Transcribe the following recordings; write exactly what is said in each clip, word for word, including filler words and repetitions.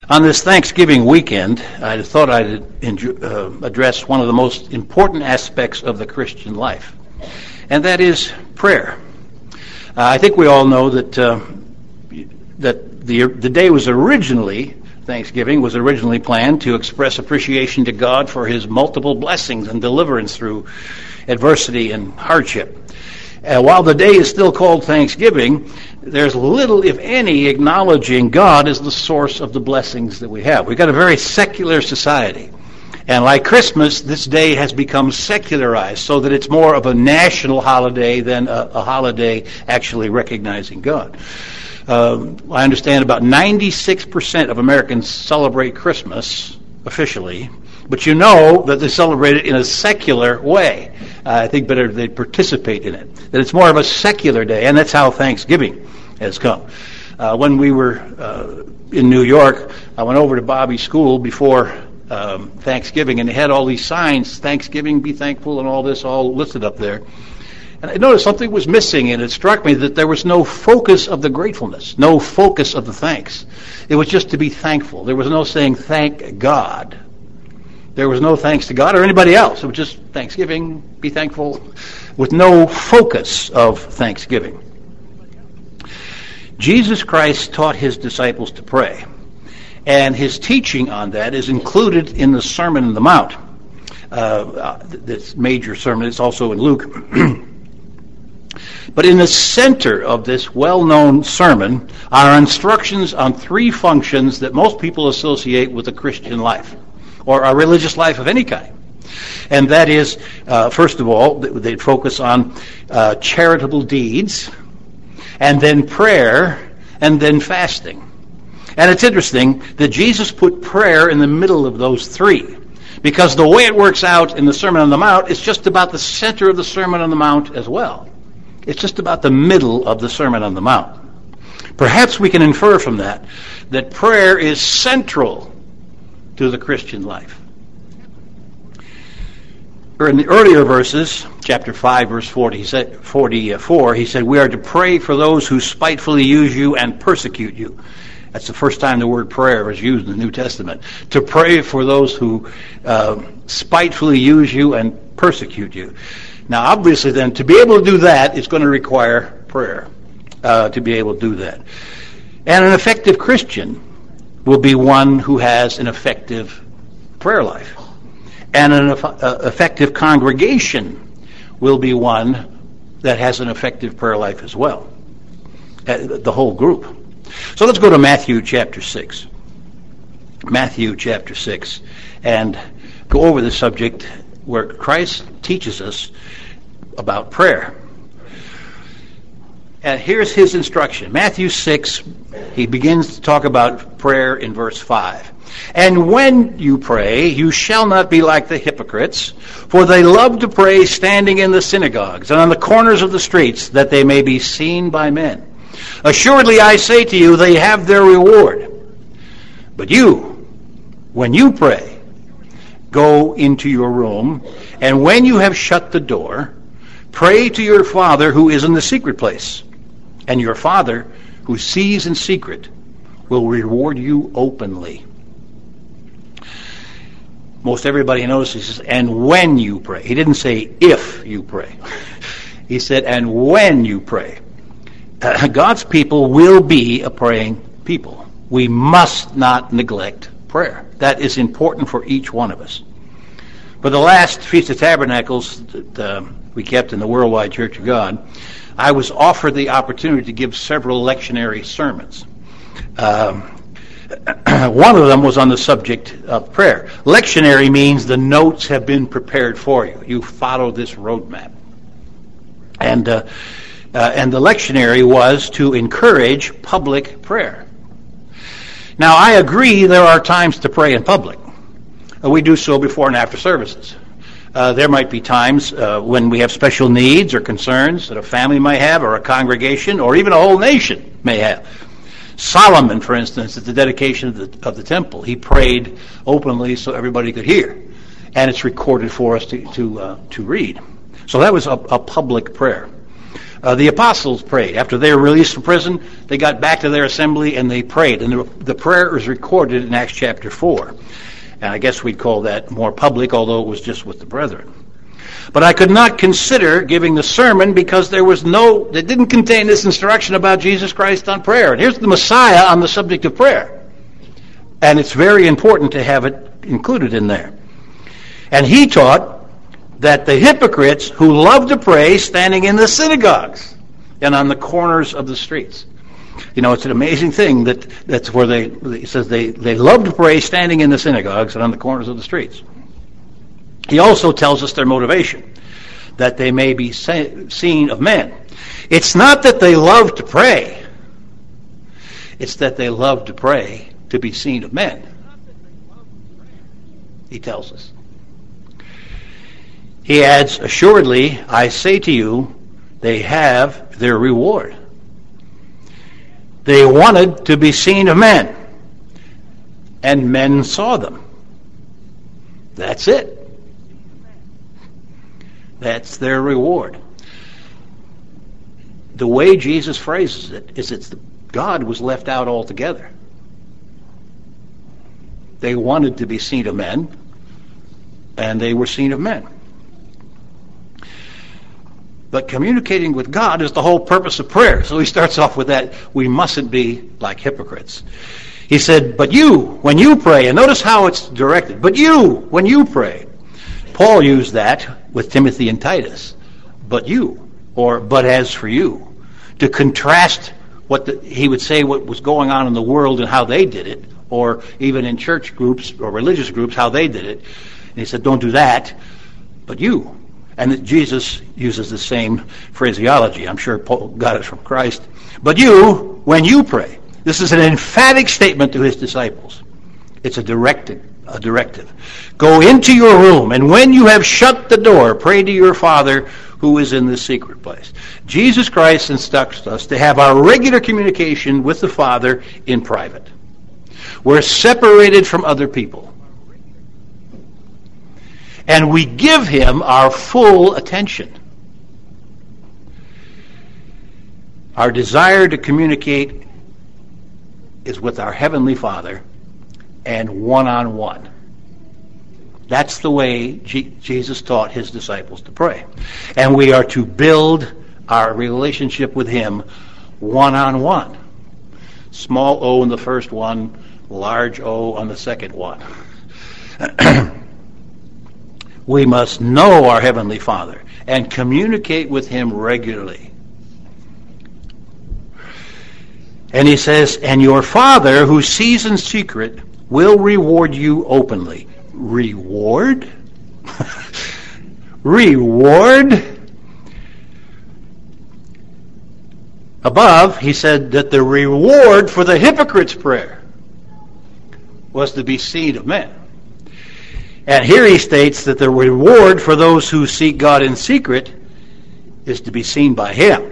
On this Thanksgiving weekend, I thought I'd enjoy, uh, address one of the most important aspects of the Christian life, and that is prayer. Uh, I think we all know that uh, that the the day was originally, Thanksgiving was originally planned to express appreciation to God for His multiple blessings and deliverance through adversity and hardship. Uh, while the day is still called Thanksgiving, there's little, if any, acknowledging God as the source of the blessings that we have. We've got a very secular society. And like Christmas, this day has become secularized so that it's more of a national holiday than a, a holiday actually recognizing God. Uh, I understand about ninety-six percent of Americans celebrate Christmas officially, but you know that they celebrate it in a secular way. Uh, I think better they participate in it. That it's more of a secular day, and that's how Thanksgiving has come. Uh, when we were uh, in New York, I went over to Bobby's school before um, Thanksgiving, and they had all these signs, Thanksgiving, be thankful, and all this all listed up there. And I noticed something was missing, and it struck me that there was no focus of the gratefulness, no focus of the thanks. It was just to be thankful. There was no saying, thank God. There was no thanks to God or anybody else. It was just Thanksgiving, be thankful, with no focus of thanksgiving. Jesus Christ taught His disciples to pray, and His teaching on that is included in the Sermon on the Mount. Uh, this major sermon, it's also in Luke. But in the center of this well-known sermon are instructions on three functions that most people associate with a Christian life, or a religious life of any kind. And that is, uh, first of all, they focus on uh, charitable deeds, and then prayer, and then fasting. And it's interesting that Jesus put prayer in the middle of those three, because the way it works out in the Sermon on the Mount is just about the center of the Sermon on the Mount as well. It's just about the middle of the Sermon on the Mount. Perhaps we can infer from that that prayer is central to the Christian life. In the earlier verses, chapter five, verse forty, he said, forty-four, he said, we are to pray for those who spitefully use you and persecute you. That's the first time the word prayer is used in the New Testament. To pray for those who uh, spitefully use you and persecute you. Now, obviously, then, to be able to do that is going to require prayer, uh, to be able to do that. And an effective Christian will be one who has an effective prayer life. And an eff- uh, effective congregation will be one that has an effective prayer life as well, uh, the whole group. So let's go to Matthew chapter six. Matthew chapter six, and go over the subject where Christ teaches us about prayer. And here's His instruction. Matthew six, He begins to talk about prayer in verse five. And when you pray, you shall not be like the hypocrites, for they love to pray standing in the synagogues and on the corners of the streets, that they may be seen by men. Assuredly, I say to you, they have their reward. But you, when you pray, go into your room, and when you have shut the door, pray to your Father who is in the secret place. And your Father, who sees in secret, will reward you openly. Most everybody knows he says, and when you pray. He didn't say if you pray. He said, and when you pray. Uh, God's people will be a praying people. We must not neglect prayer. That is important for each one of us. For the last Feast of Tabernacles that uh, we kept in the Worldwide Church of God, I was offered the opportunity to give several lectionary sermons. Um, one of them was on the subject of prayer. Lectionary means the notes have been prepared for you. You follow this roadmap. And uh, uh, and the lectionary was to encourage public prayer. Now, I agree there are times to pray in public. Uh, we do so before and after services. Uh, there might be times uh, when we have special needs or concerns that a family may have, or a congregation, or even a whole nation may have. Solomon, for instance, at the dedication of the, of the temple, he prayed openly so everybody could hear. And it's recorded for us to to, uh, to read. So that was a, a public prayer. Uh, the apostles prayed. After they were released from prison, they got back to their assembly and they prayed. And the, the prayer is recorded in Acts chapter four. And I guess we'd call that more public, although it was just with the brethren. But I could not consider giving the sermon because there was no, it didn't contain this instruction about Jesus Christ on prayer. And here's the Messiah on the subject of prayer. And it's very important to have it included in there. And he taught that the hypocrites who love to pray standing in the synagogues and on the corners of the streets. You know, it's an amazing thing that that's where they, he says they, they love to pray standing in the synagogues and on the corners of the streets. He also tells us their motivation, that they may be seen of men. It's not that they love to pray. It's that they love to pray to be seen of men. He tells us. He adds, assuredly, I say to you, they have their reward. They wanted to be seen of men, and men saw them. That's it. That's their reward. The way Jesus phrases it is it's the, God was left out altogether. They wanted to be seen of men, and they were seen of men. But communicating with God is the whole purpose of prayer. So he starts off with that. We mustn't be like hypocrites. He said, but you, when you pray, and notice how it's directed, but you, when you pray. Paul used that with Timothy and Titus. But you, or but as for you, to contrast what the, he would say what was going on in the world and how they did it, or even in church groups or religious groups, how they did it. And he said, don't do that, but you. And Jesus uses the same phraseology. I'm sure Paul got it from Christ. But you, when you pray, this is an emphatic statement to his disciples. It's a directive. A directive. Go into your room, and when you have shut the door, pray to your Father who is in the secret place. Jesus Christ instructs us to have our regular communication with the Father in private. We're separated from other people. And we give him our full attention. Our desire to communicate is with our Heavenly Father and one-on-one. That's the way G- Jesus taught his disciples to pray. And we are to build our relationship with him one-on-one. Small O in the first one, large O on the second one. We must know our Heavenly Father and communicate with him regularly. And he says, and your Father who sees in secret will reward you openly. Reward? Reward? Above, he said that the reward for the hypocrite's prayer was to be seen of men. And here he states that the reward for those who seek God in secret is to be seen by him.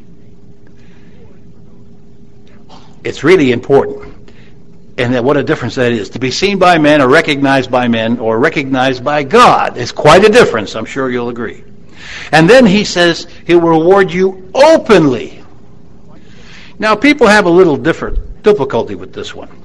It's really important. And that what a difference that is. To be seen by men or recognized by men or recognized by God is quite a difference. I'm sure you'll agree. And then he says he'll reward you openly. Now people have a little different difficulty with this one.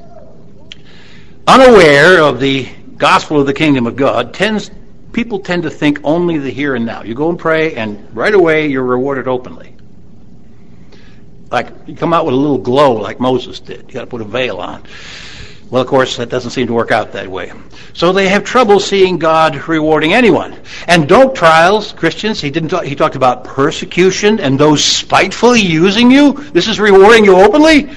Unaware of the gospel of the kingdom of God, tends people tend to think only the here and now. You go and pray, and right away you're rewarded openly. Like you come out with a little glow like Moses did. You got to put a veil on. Well, of course, that doesn't seem to work out that way. So they have trouble seeing God rewarding anyone. And don't trials, Christians, he didn't talk, he talked about persecution and those spitefully using you. This is rewarding you openly?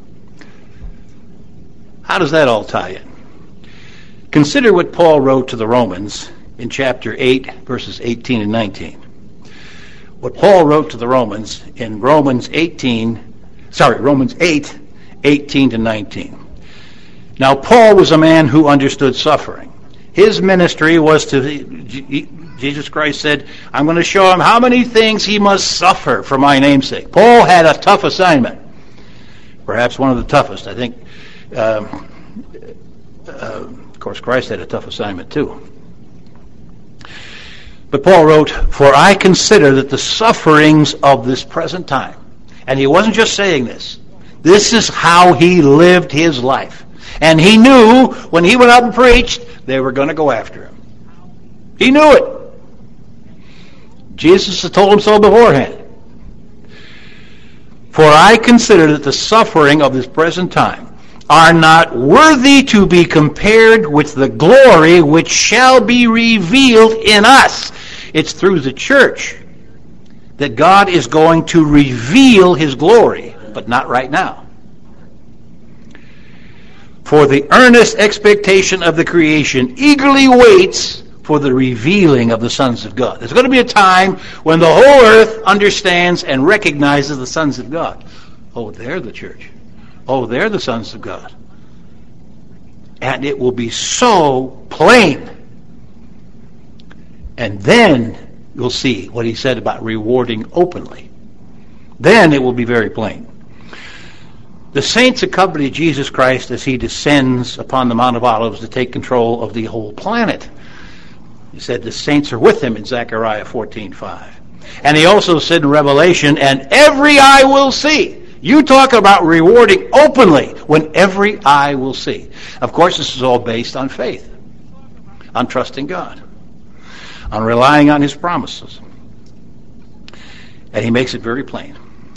How does that all tie in? Consider what Paul wrote to the Romans in chapter eight, verses eighteen and nineteen. What Paul wrote to the Romans in Romans eighteen, sorry, Romans eight, eighteen to nineteen. Now, Paul was a man who understood suffering. His ministry was to, Jesus Christ said, I'm going to show him how many things he must suffer for my name's sake. Paul had a tough assignment, perhaps one of the toughest. I think, um, uh, of course, Christ had a tough assignment too. But Paul wrote, "For I consider that the sufferings of this present time," and he wasn't just saying this, this is how he lived his life. And he knew when he went out and preached, they were going to go after him. He knew it. Jesus had told him so beforehand. "For I consider that the suffering of this present time are not worthy to be compared with the glory which shall be revealed in us." It's through the church that God is going to reveal his glory, but not right now. "For the earnest expectation of the creation eagerly waits for the revealing of the sons of God." There's going to be a time when the whole earth understands and recognizes the sons of God. Oh, they're the church. Oh, they're the sons of God. And it will be so plain. And then you'll see what he said about rewarding openly. Then it will be very plain. The saints accompany Jesus Christ as he descends upon the Mount of Olives to take control of the whole planet. He said the saints are with him in Zechariah fourteen five. And he also said in Revelation, "And every eye will see." You talk about rewarding openly when every eye will see. Of course, this is all based on faith, on trusting God, on relying on his promises. And he makes it very plain.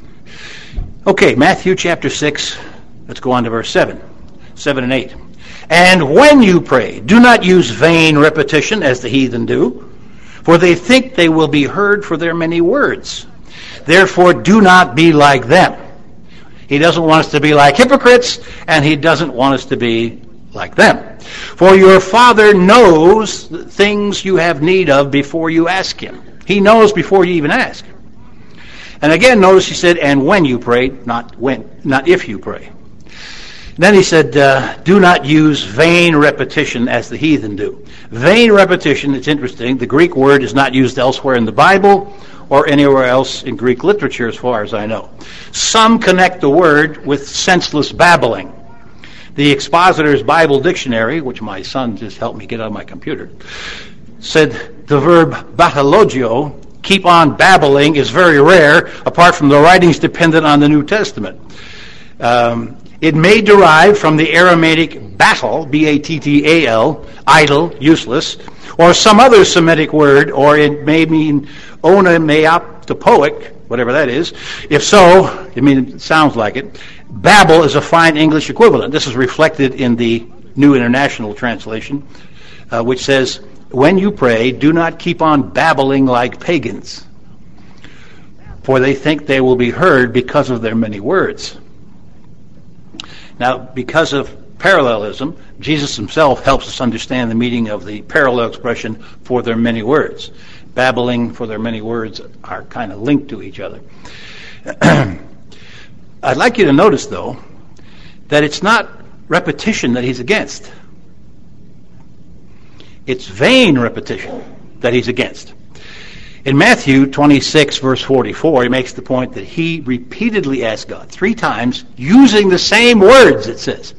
Okay, Matthew chapter six. Let's go on to verse seven. seven and eight. "And when you pray, do not use vain repetition as the heathen do, for they think they will be heard for their many words. Therefore do not be like them." He doesn't want us to be like hypocrites, and he doesn't want us to be like them. "For your Father knows the things you have need of before you ask him." He knows before you even ask. And again, notice he said, "And when you pray," not when, not if you pray. Then he said, uh, "Do not use vain repetition as the heathen do." Vain repetition, it's interesting. The Greek word is not used elsewhere in the Bible or anywhere else in Greek literature as far as I know. Some connect the word with senseless babbling. The Expositor's Bible Dictionary, which my son just helped me get on my computer, said the verb batologio, keep on babbling, is very rare, apart from the writings dependent on the New Testament. Um, it may derive from the Aramaic battle, B A T T A L, idle, useless, or some other Semitic word, or it may mean onomatopoeic, whatever that is. If so, I mean, it sounds like it. Babble is a fine English equivalent. This is reflected in the New International Translation, uh, which says, "When you pray, do not keep on babbling like pagans, for they think they will be heard because of their many words." Now, because of parallelism, Jesus himself helps us understand the meaning of the parallel expression, "for their many words." Babbling, for their many words are kind of linked to each other. I'd like you to notice, though, that it's not repetition that he's against. It's vain repetition that he's against. In Matthew twenty-six, verse forty-four, he makes the point that he repeatedly asked God, three times, using the same words, it says.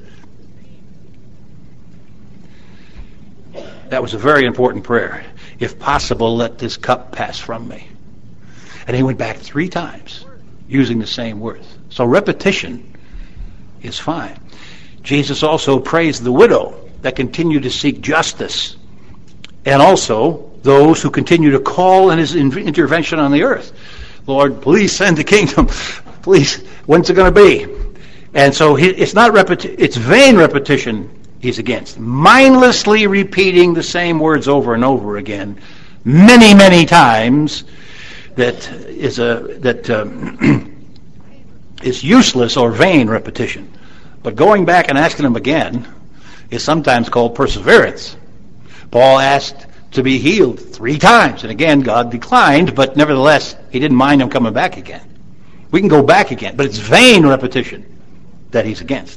That was a very important prayer. "If possible, let this cup pass from me." And he went back three times, using the same words. So repetition is fine. Jesus also praised the widow that continued to seek justice, and also those who continue to call in his intervention on the earth. "Lord, please send the kingdom. Please, when's it going to be?" And so he, it's not repeti- it's vain repetition he's against. Mindlessly repeating the same words over and over again, many, many times, that is a that um, is useless or vain repetition. But going back and asking him again is sometimes called perseverance. Paul asked to be healed three times, and again God declined, but nevertheless he didn't mind him coming back again. We can go back again, but it's vain repetition that he's against.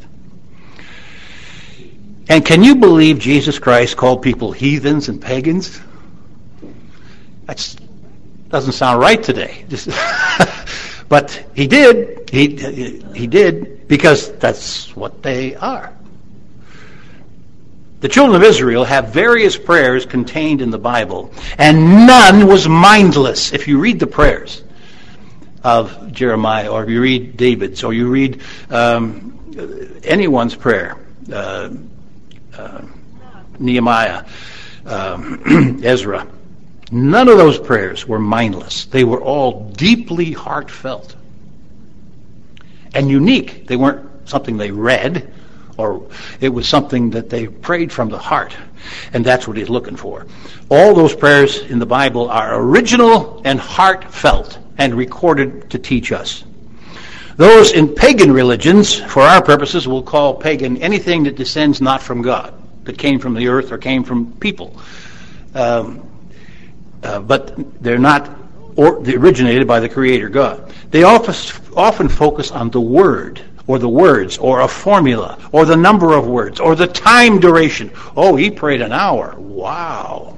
And can you believe Jesus Christ called people heathens and pagans? That doesn't sound right today. But he did. He he did because that's what they are. The children of Israel have various prayers contained in the Bible, and none was mindless. If you read the prayers of Jeremiah, or if you read David's, or you read um, anyone's prayer, uh, uh, Nehemiah, um, Ezra, none of those prayers were mindless. They were all deeply heartfelt and unique. They weren't something they read, or it was something that they prayed from the heart, and that's what he's looking for. All those prayers in the Bible are original and heartfelt and recorded to teach us. Those in pagan religions, for our purposes, will call pagan anything that descends not from God, that came from the earth or came from people. Um, uh, but they're not or, they're originated by the Creator God. They often, often focus on the word, or the words, or a formula, or the number of words, or the time duration. Oh, he prayed an hour. Wow.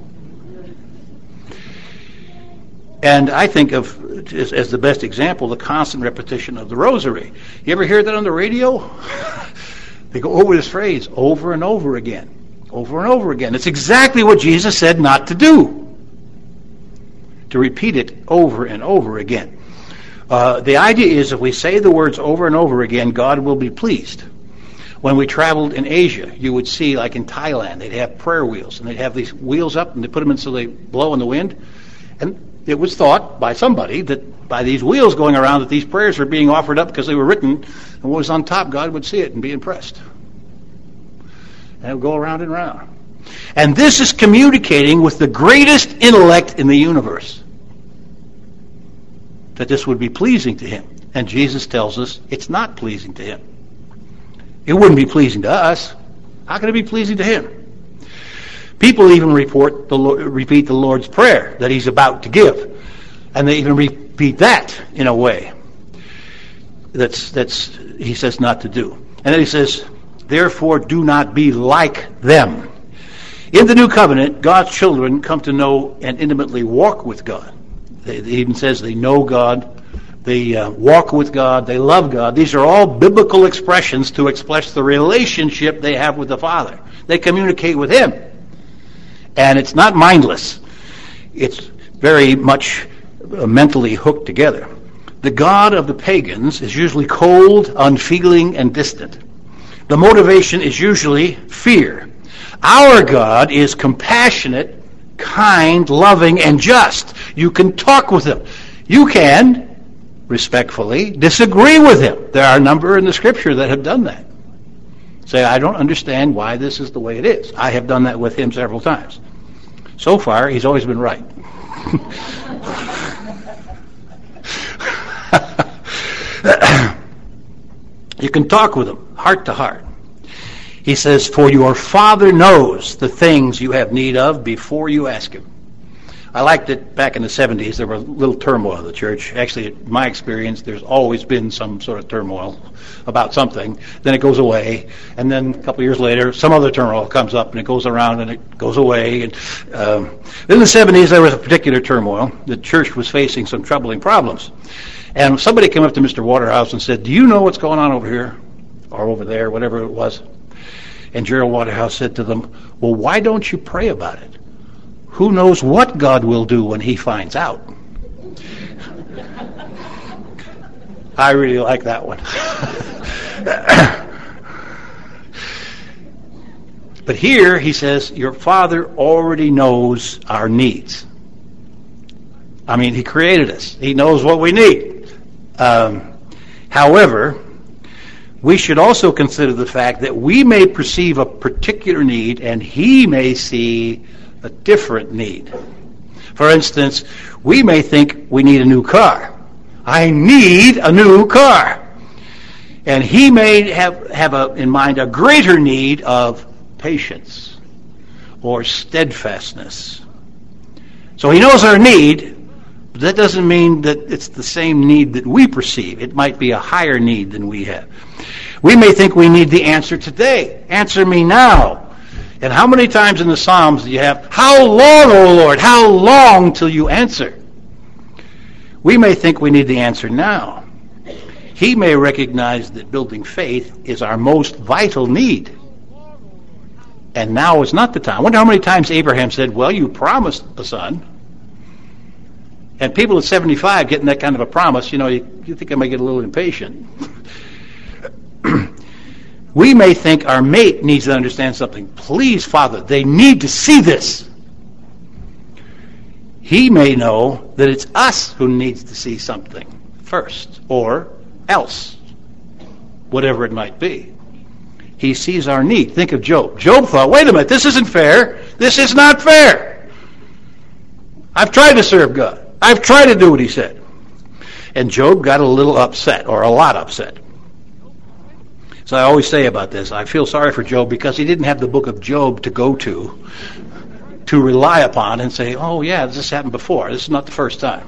And I think of, as, as the best example, the constant repetition of the rosary. You ever hear that on the radio? They go over this phrase over and over again, over and over again. It's exactly what Jesus said not to do, to repeat it over and over again. Uh, the idea is if we say the words over and over again, God will be pleased. When we traveled in Asia, you would see, like in Thailand, they'd have prayer wheels, and they'd have these wheels up, and they put them in so they blow in the wind. And it was thought by somebody that by these wheels going around that these prayers were being offered up because they were written, and what was on top, God would see it and be impressed. And it would go around and around. And this is communicating with the greatest intellect in the universe, that this would be pleasing to him. And Jesus tells us it's not pleasing to him. It wouldn't be pleasing to us. How can it be pleasing to him? People even report the, repeat the Lord's Prayer that he's about to give. And they even repeat that in a way that's, that's he says not to do. And then he says, therefore do not be like them. In the new covenant, God's children come to know and intimately walk with God. It even says they know God, they uh, walk with God, they love God. These are all biblical expressions to express the relationship they have with the Father. They communicate with him. And it's not mindless. It's very much uh, mentally hooked together. The God of the pagans is usually cold, unfeeling, and distant. The motivation is usually fear. Our God is compassionate, kind, loving, and just. You can talk with him. You can, respectfully, disagree with him. There are a number in the Scripture that have done that. Say, I don't understand why this is the way it is. I have done that with him several times. So far, he's always been right. You can talk with him, heart to heart. He says, for your Father knows the things you have need of before you ask him. I liked it back in the seventies. There was a little turmoil in the church. Actually, in my experience, there's always been some sort of turmoil about something. Then it goes away. And then a couple of years later, some other turmoil comes up, and it goes around, and it goes away. And um, in the seventies, there was a particular turmoil. The church was facing some troubling problems. And somebody came up to Mister Waterhouse and said, do you know what's going on over here? Or over there, whatever it was. And Gerald Waterhouse said to them, well, why don't you pray about it? Who knows what God will do when he finds out? I really like that one. But here he says, your Father already knows our needs. I mean, he created us. He knows what we need. Um, however, we should also consider the fact that we may perceive a particular need and he may see a different need. For instance, we may think we need a new car. I need a new car. And he may have, have a, in mind a greater need of patience or steadfastness. So he knows our need, but that doesn't mean that it's the same need that we perceive. It might be a higher need than we have. We may think we need the answer today. Answer me now. And how many times in the Psalms do you have, how long, O Lord, how long till you answer? We may think we need the answer now. He may recognize that building faith is our most vital need. and now is not the time. I wonder how many times Abraham said, well, you promised a son. And people at seventy-five getting that kind of a promise, you know, you, you think I might get a little impatient. We may think our mate needs to understand something. Please, Father, they need to see this. He may know that it's us who needs to see something first, or else, whatever it might be. He sees our need. Think of Job. Job thought, wait a minute, this isn't fair. This is not fair. I've tried to serve God. I've tried to do what he said. And Job got a little upset, or a lot upset. So I always say about this, I feel sorry for Job because he didn't have the book of Job to go to, to rely upon and say, oh yeah, this happened before. This is not the first time.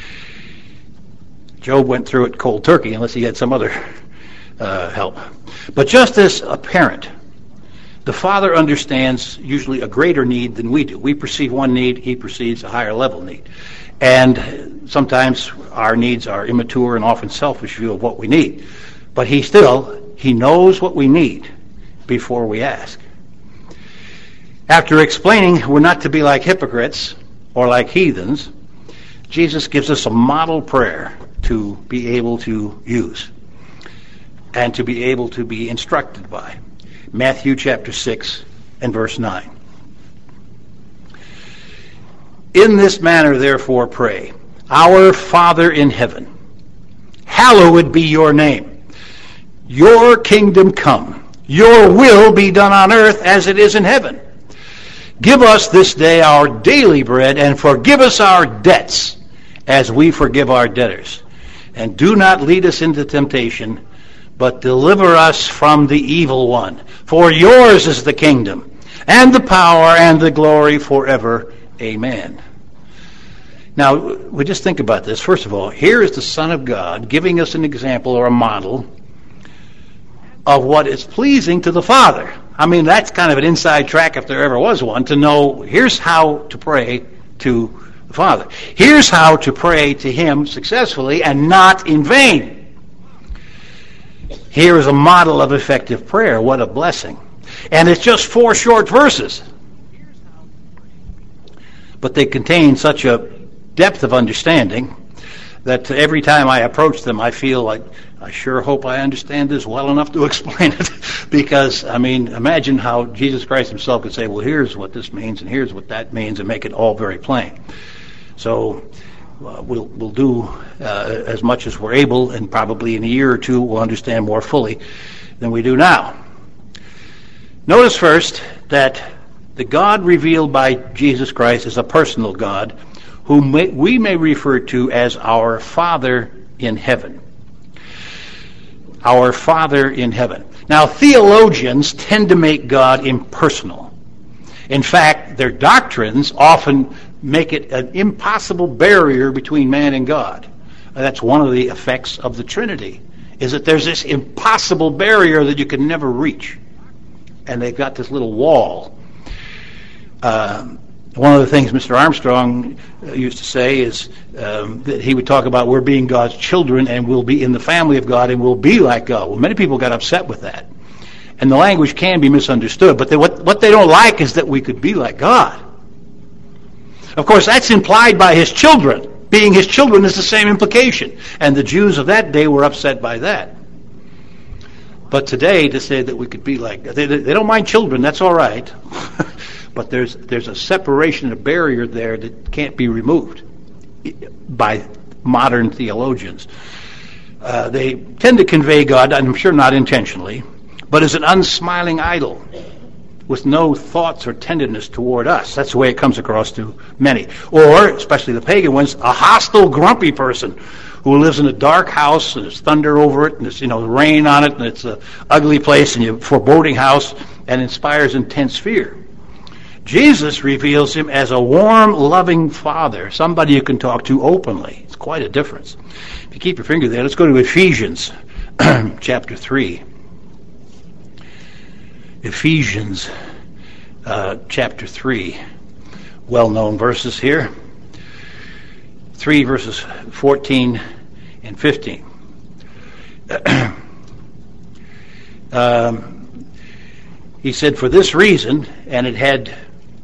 Job went through it cold turkey unless he had some other uh, help. But just as a parent, the father understands usually a greater need than we do. We perceive one need, he perceives a higher level need. And sometimes our needs are immature and often selfish view of what we need. But he still, he knows what we need before we ask. After explaining we're not to be like hypocrites or like heathens, Jesus gives us a model prayer to be able to use and to be able to be instructed by. Matthew chapter six and verse nine. In this manner, therefore, pray, Our Father in heaven, hallowed be your name. Your kingdom come. Your will be done on earth as it is in heaven. Give us this day our daily bread, and forgive us our debts as we forgive our debtors. And do not lead us into temptation, but deliver us from the evil one. For yours is the kingdom, and the power, and the glory forever. Amen. Now, we just think about this. First of all, here is the Son of God giving us an example or a model of what is pleasing to the Father. I mean, that's kind of an inside track, if there ever was one, to know here's how to pray to the Father. Here's how to pray to Him successfully and not in vain. Here is a model of effective prayer. What a blessing. And it's just four short verses. But they contain such a depth of understanding that every time I approach them, I feel like, I sure hope I understand this well enough to explain it. Because, I mean, imagine how Jesus Christ himself could say, well, here's what this means, and here's what that means, and make it all very plain. So uh, we'll, we'll do uh, as much as we're able, and probably in a year or two we'll understand more fully than we do now. Notice first that the God revealed by Jesus Christ is a personal God, whom may, we may refer to as our Father in heaven. Our Father in heaven. Now, theologians tend to make God impersonal. In fact, their doctrines often make it an impossible barrier between man and God. That's one of the effects of the Trinity, is that there's this impossible barrier that you can never reach. And they've got this little wall. Um, One of the things Mister Armstrong used to say is um, that he would talk about we're being God's children and we'll be in the family of God and we'll be like God. Well, many people got upset with that. And the language can be misunderstood, but they, what, what they don't like is that we could be like God. Of course, that's implied by his children. Being his children is the same implication. And the Jews of that day were upset by that. But today, to say that we could be like God, they, they don't mind children, that's all right. But there's there's a separation, a barrier there that can't be removed by modern theologians. Uh, they tend to convey God, I'm sure not intentionally, but as an unsmiling idol with no thoughts or tenderness toward us. That's the way it comes across to many. Or, especially the pagan ones, a hostile, grumpy person who lives in a dark house and there's thunder over it and there's, you know, rain on it and it's an ugly place and a foreboding house and inspires intense fear. Jesus reveals him as a warm, loving Father, somebody you can talk to openly. It's quite a difference. If you keep your finger there, let's go to Ephesians chapter three. Ephesians uh, chapter three. Well-known verses here. three verses fourteen and fifteen. um, He said, for this reason, and it had,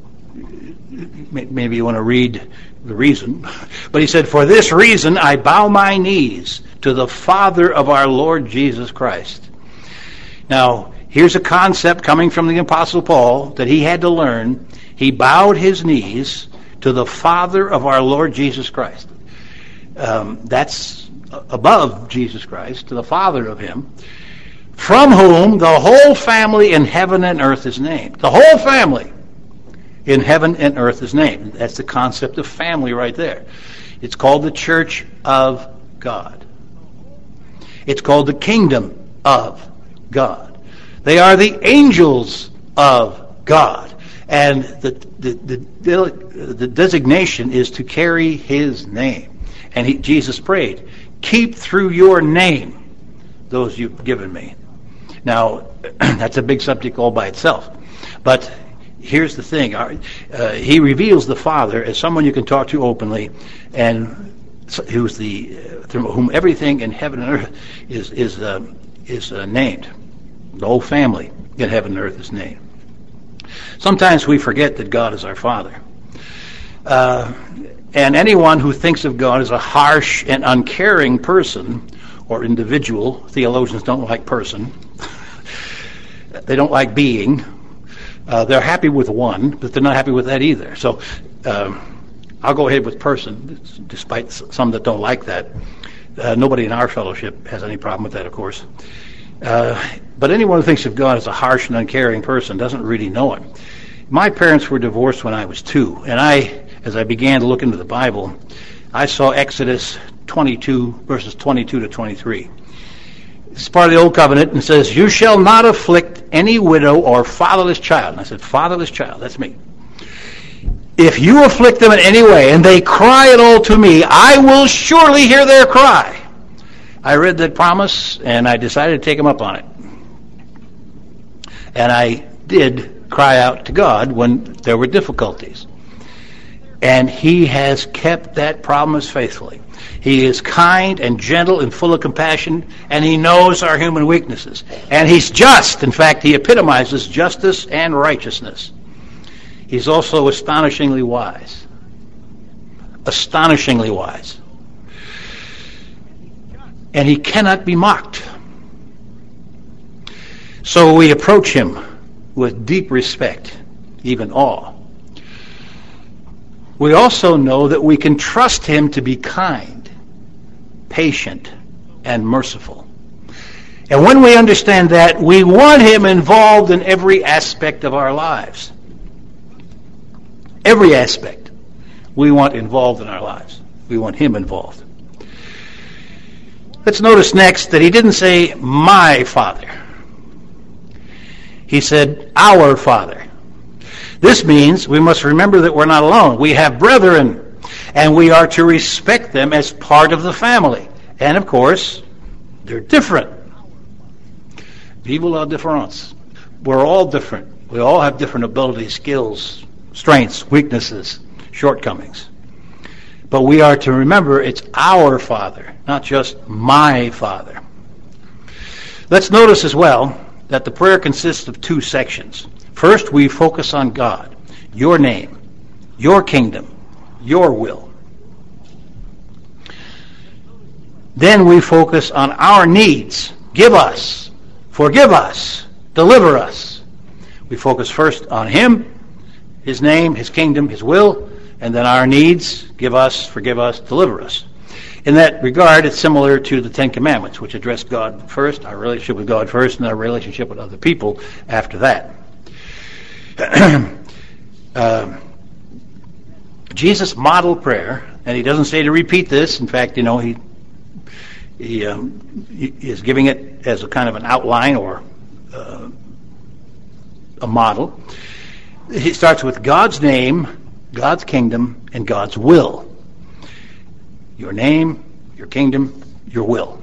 maybe you want to read the reason, but he said, for this reason I bow my knees to the Father of our Lord Jesus Christ. Now, here's a concept coming from the Apostle Paul that he had to learn. He bowed his knees to the Father of our Lord Jesus Christ. Um, that's above Jesus Christ, to the Father of him, from whom the whole family in heaven and earth is named. The whole family in heaven and earth is named. That's the concept of family right there. It's called the Church of God. It's called the Kingdom of God. They are the angels of God. And the, the, the, the designation is to carry his name. And he, Jesus prayed, keep through your name those you've given me. Now, that's a big subject all by itself. But here's the thing. Uh, he reveals the Father as someone you can talk to openly, and who's the uh, through whom everything in heaven and earth is is uh, is uh, named. The whole family in heaven and earth is named. Sometimes we forget that God is our Father. Uh, and anyone who thinks of God as a harsh and uncaring person or individual, theologians don't like person, they don't like being, uh, they're happy with one, but they're not happy with that either. So um, I'll go ahead with person, despite some that don't like that. Uh, nobody in our fellowship has any problem with that, of course. Uh, but anyone who thinks of God as a harsh and uncaring person doesn't really know him. My parents were divorced when I was two, and I, as I began to look into the Bible, I saw Exodus twenty-two, verses twenty-two to twenty-three. It's part of the Old Covenant, and says, you shall not afflict any widow or fatherless child. And I said, fatherless child, that's me. If you afflict them in any way, and they cry at all to me, I will surely hear their cry. I read that promise, and I decided to take him up on it. And I did cry out to God when there were difficulties. And he has kept that promise faithfully. He is kind and gentle and full of compassion, and he knows our human weaknesses. And he's just. In fact, he epitomizes justice and righteousness. He's also astonishingly wise. Astonishingly wise. And he cannot be mocked. So we approach him with deep respect, even awe. We also know that we can trust him to be kind, patient, and merciful. And when we understand that, we want him involved in every aspect of our lives. Every aspect we want involved in our lives. We want him involved. Let's notice next that he didn't say, my Father. He said, our Father. This means we must remember that we're not alone. We have brethren, and we are to respect them as part of the family. And of course, they're different. People are different. We're all different. We all have different abilities, skills, strengths, weaknesses, shortcomings. But we are to remember it's our Father, not just my Father. Let's notice as well that the prayer consists of two sections. First, we focus on God, your name, your kingdom, your will. Then we focus on our needs. Give us, forgive us, deliver us. We focus first on him, his name, his kingdom, his will, and then our needs. Give us, forgive us, deliver us. In that regard, it's similar to the Ten Commandments, which address God first, our relationship with God first, and our relationship with other people after that. uh, Jesus modeled prayer, and he doesn't say to repeat this. In fact, you know, he he, um, he is giving it as a kind of an outline or uh, a model. He starts with God's name, God's kingdom, and God's will. Your name, your kingdom, your will.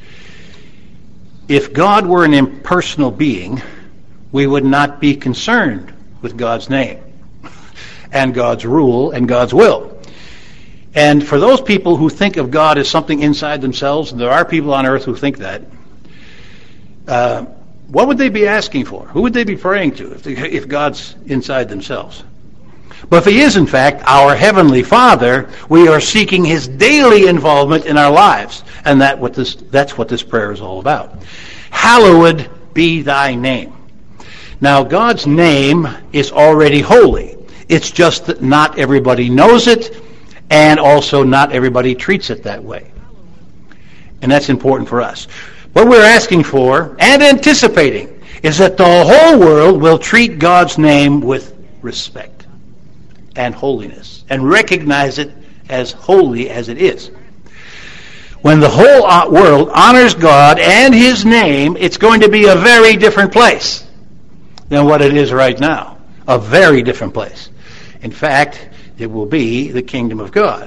If God were an impersonal being, we would not be concerned with God's name and God's rule and God's will. And for those people who think of God as something inside themselves, and there are people on earth who think that, uh, what would they be asking for? Who would they be praying to if, they, if God's inside themselves? But if he is, in fact, our Heavenly Father, we are seeking his daily involvement in our lives. And that what this, that's what this prayer is all about. Hallowed be thy name. Now, God's name is already holy. It's just that not everybody knows it, and also not everybody treats it that way. And that's important for us. What we're asking for and anticipating is that the whole world will treat God's name with respect and holiness and recognize it as holy as it is. When the whole world honors God and his name, it's going to be a very different place than what it is right now. A very different place. In fact, it will be the kingdom of God.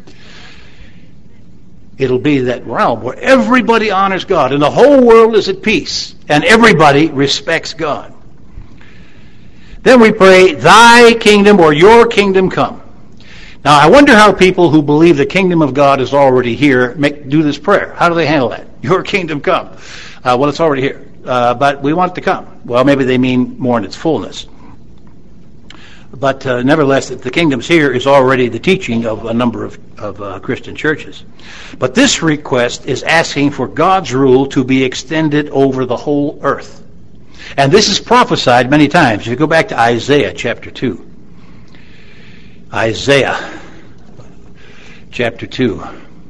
It'll be that realm where everybody honors God and the whole world is at peace and everybody respects God. Then we pray, thy kingdom or your kingdom come. Now, I wonder how people who believe the kingdom of God is already here make do this prayer. How do they handle that? Your kingdom come. Uh, well, it's already here, uh, but we want it to come. Well, maybe they mean more in its fullness. But uh, nevertheless, the kingdom's here is already the teaching of a number of, of uh, Christian churches. But this request is asking for God's rule to be extended over the whole earth. And this is prophesied many times. If you go back to Isaiah chapter two. Isaiah chapter two.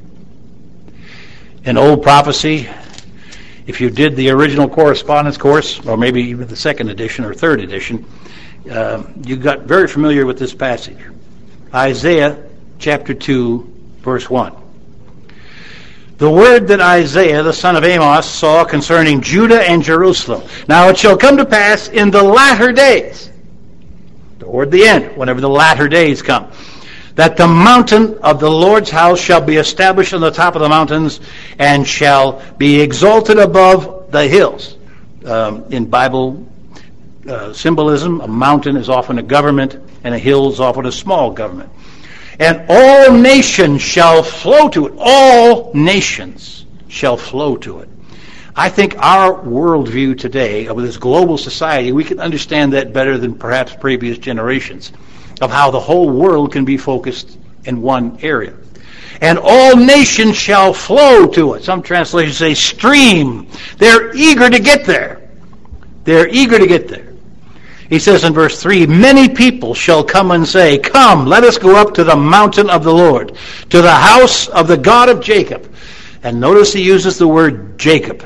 An old prophecy. If you did the original correspondence course, or maybe even the second edition or third edition, uh, you got very familiar with this passage. Isaiah chapter two, verse one. The word that Isaiah, the son of Amos, saw concerning Judah and Jerusalem. Now it shall come to pass in the latter days, toward the end, whenever the latter days come, that the mountain of the Lord's house shall be established on the top of the mountains and shall be exalted above the hills. Um, in Bible uh, symbolism, a mountain is often a government and a hill is often a small government. And all nations shall flow to it. All nations shall flow to it. I think our worldview today of this global society, we can understand that better than perhaps previous generations, of how the whole world can be focused in one area. And all nations shall flow to it. Some translations say stream. They're eager to get there. They're eager to get there. He says in verse three, many people shall come and say, come, let us go up to the mountain of the Lord, to the house of the God of Jacob. And notice he uses the word Jacob.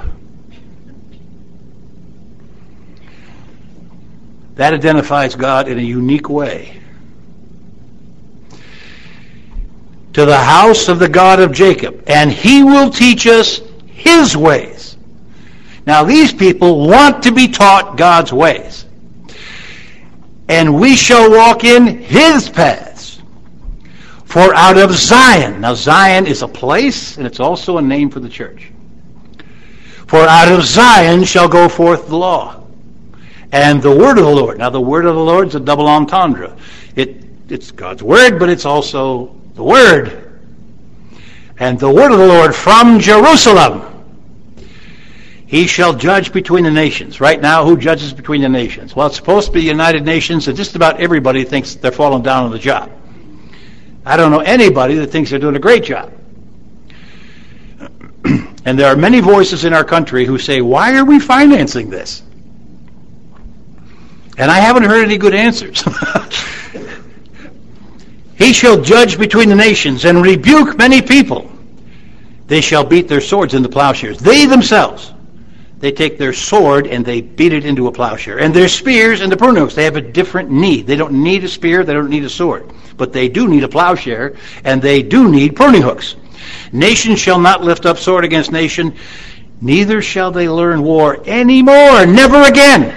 That identifies God in a unique way. To the house of the God of Jacob, and he will teach us his ways. Now these people want to be taught God's ways. And we shall walk in his paths. For out of Zion, now Zion is a place, and it's also a name for the church. For out of Zion shall go forth the law, and the word of the Lord. Now the word of the Lord is a double entendre. It, it's God's word, but it's also the word. And the word of the Lord from Jerusalem. He shall judge between the nations. Right now, who judges between the nations? Well, it's supposed to be the United Nations, and just about everybody thinks they're falling down on the job. I don't know anybody that thinks they're doing a great job. And there are many voices in our country who say, why are we financing this? And I haven't heard any good answers. He shall judge between the nations and rebuke many people. They shall beat their swords into plowshares. They themselves. They take their sword and they beat it into a plowshare. And their spears and the pruning hooks, they have a different need. They don't need a spear, they don't need a sword. But they do need a plowshare, and they do need pruning hooks. Nation shall not lift up sword against nation, neither shall they learn war anymore, never again.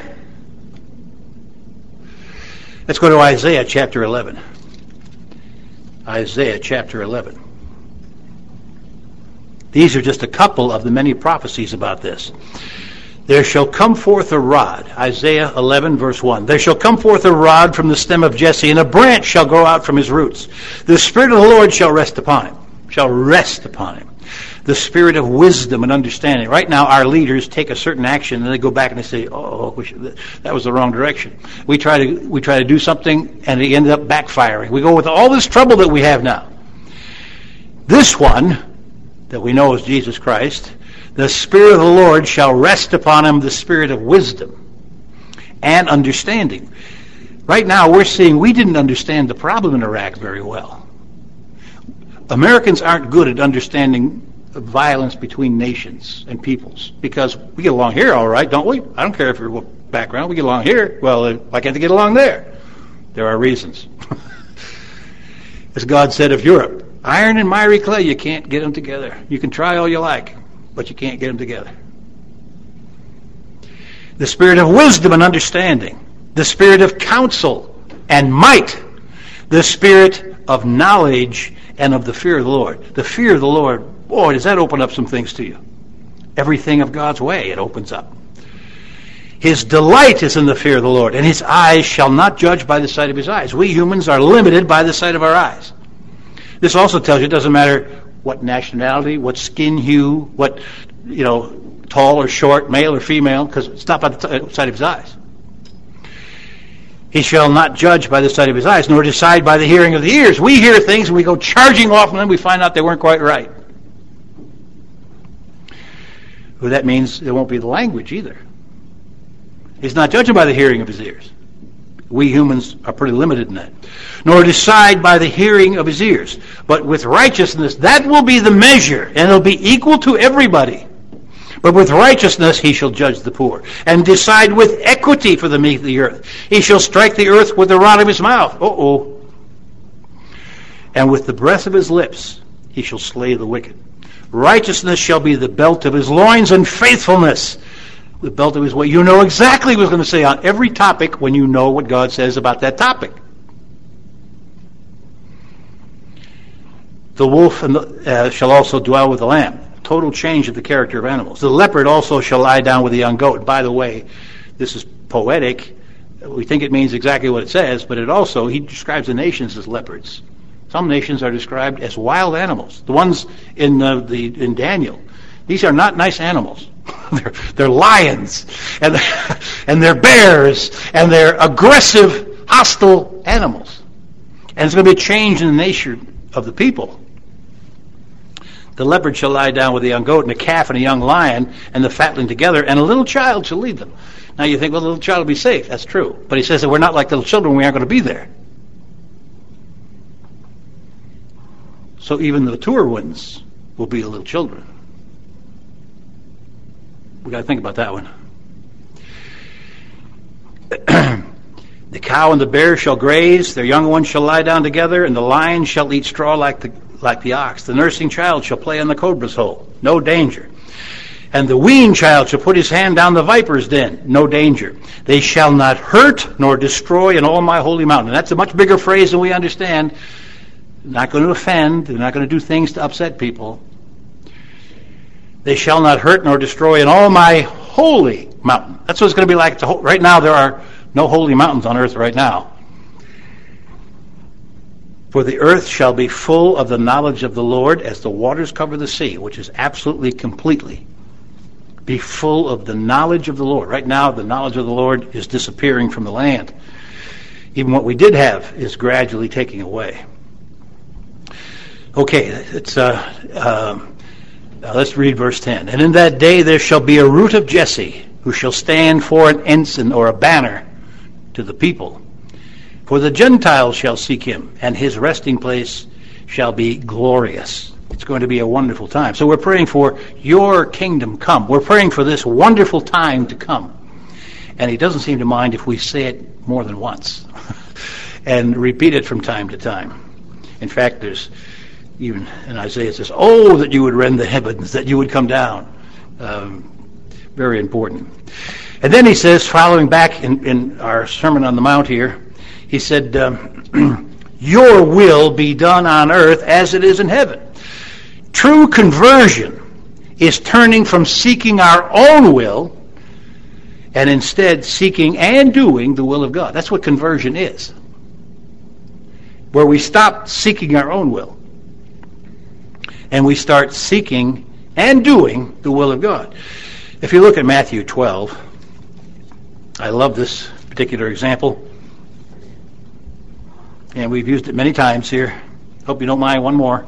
Let's go to Isaiah chapter eleven. Isaiah chapter eleven. These are just a couple of the many prophecies about this. There shall come forth a rod, Isaiah eleven verse one. There shall come forth a rod from the stem of Jesse, and a branch shall grow out from his roots. The Spirit of the Lord shall rest upon him, shall rest upon him. The spirit of wisdom and understanding. Right now, our leaders take a certain action, and they go back and they say, "Oh, we should, that was the wrong direction." We try to we try to do something, and it ended up backfiring. We go with all this trouble that we have now. This one, that we know as Jesus Christ, the Spirit of the Lord shall rest upon him, the spirit of wisdom and understanding. Right now, we're seeing we didn't understand the problem in Iraq very well. Americans aren't good at understanding violence between nations and peoples, because we get along here all right, don't we? I don't care if you're what background, we get along here. Well, why can't they get along there? There are reasons. As God said of Europe, iron and miry clay, you can't get them together. You can try all you like, but you can't get them together. The spirit of wisdom and understanding, the spirit of counsel and might, the spirit of knowledge and of the fear of the Lord. The fear of the Lord, boy, does that open up some things to you. Everything of God's way, it opens up. His delight is in the fear of the Lord, and his eyes shall not judge by the sight of his eyes. We humans are limited by the sight of our eyes. This also tells you it doesn't matter what nationality, what skin hue, what, you know, tall or short, male or female, because it's not by the sight of his eyes. He shall not judge by the sight of his eyes, nor decide by the hearing of the ears. We hear things and we go charging off, and then we find out they weren't quite right. Well, that means there won't be the language either. He's not judging by the hearing of his ears. We humans are pretty limited in that. Nor decide by the hearing of his ears. But with righteousness, that will be the measure, and it'll be equal to everybody. But with righteousness he shall judge the poor, and decide with equity for the meek of the earth. He shall strike the earth with the rod of his mouth. Uh-oh. And with the breath of his lips he shall slay the wicked. Righteousness shall be the belt of his loins, and faithfulness the belt of his way. You know exactly what he's going to say on every topic when you know what God says about that topic. The wolf and the, uh, shall also dwell with the lamb. Total change of the character of animals. The leopard also shall lie down with the young goat. And by the way, this is poetic. We think it means exactly what it says, but it also, he describes the nations as leopards. Some nations are described as wild animals. The ones in uh, the in Daniel, these are not nice animals. they're, they're lions, and they're, and they're bears, and they're aggressive, hostile animals. And it's going to be a change in the nature of the people. The leopard shall lie down with a young goat, and a calf and a young lion, and the fatling together, and a little child shall lead them. Now you think, well, the little child will be safe. That's true. But he says that we're not like little children. We aren't going to be there. So even the mature ones will be little children. We've got to think about that one. The cow and the bear shall graze, their young ones shall lie down together, and the lion shall eat straw like the like the ox. The nursing child shall play on the cobra's hole, no danger. And the weaned child shall put his hand down the viper's den, no danger. They shall not hurt nor destroy in all my holy mountain. And that's a much bigger phrase than we understand. They're not going to offend. They're not going to do things to upset people. They shall not hurt nor destroy in all my holy mountain. That's what it's going to be like. Right now there are no holy mountains on earth right now. For the earth shall be full of the knowledge of the Lord as the waters cover the sea, which is absolutely, completely be full of the knowledge of the Lord. Right now, the knowledge of the Lord is disappearing from the land. Even what we did have is gradually taking away. Okay, it's uh, uh, uh, let's read verse ten. And in that day there shall be a root of Jesse, who shall stand for an ensign or a banner to the people. For the Gentiles shall seek him, and his resting place shall be glorious. It's going to be a wonderful time. So we're praying for your kingdom come. We're praying for this wonderful time to come. And he doesn't seem to mind if we say it more than once and repeat it from time to time. In fact, there's even in Isaiah it says, "Oh, that you would rend the heavens, that you would come down." Um, very important. And then he says, following back in, in our Sermon on the Mount here, he said, um, "Your will be done on earth as it is in heaven." True conversion is turning from seeking our own will and instead seeking and doing the will of God. That's what conversion is. Where we stop seeking our own will and we start seeking and doing the will of God. If you look at Matthew twelve, I love this particular example, and we've used it many times here. Hope you don't mind one more.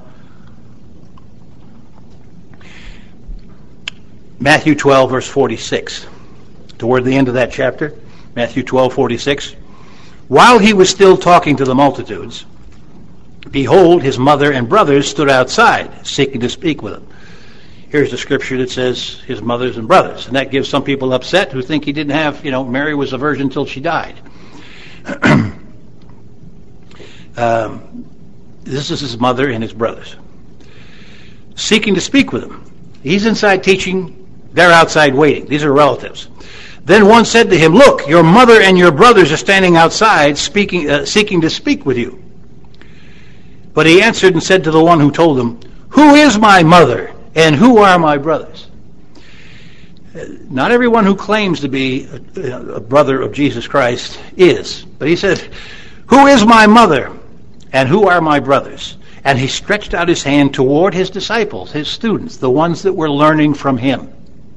Matthew twelve, verse forty-six. Toward the end of that chapter, Matthew twelve, forty-six. While he was still talking to the multitudes, behold, his mother and brothers stood outside, seeking to speak with him. Here's the scripture that says his mothers and brothers. And that gives some people upset who think he didn't have, you know, Mary was a virgin until she died. um, this is his mother and his brothers. Seeking to speak with him. He's inside teaching. They're outside waiting. These are relatives. Then one said to him, look, your mother and your brothers are standing outside speaking, uh, seeking to speak with you. But he answered and said to the one who told him, who is my mother and who are my brothers? Uh, not everyone who claims to be a, a brother of Jesus Christ is. But he said, who is my mother and who are my brothers? And he stretched out his hand toward his disciples, his students, the ones that were learning from him,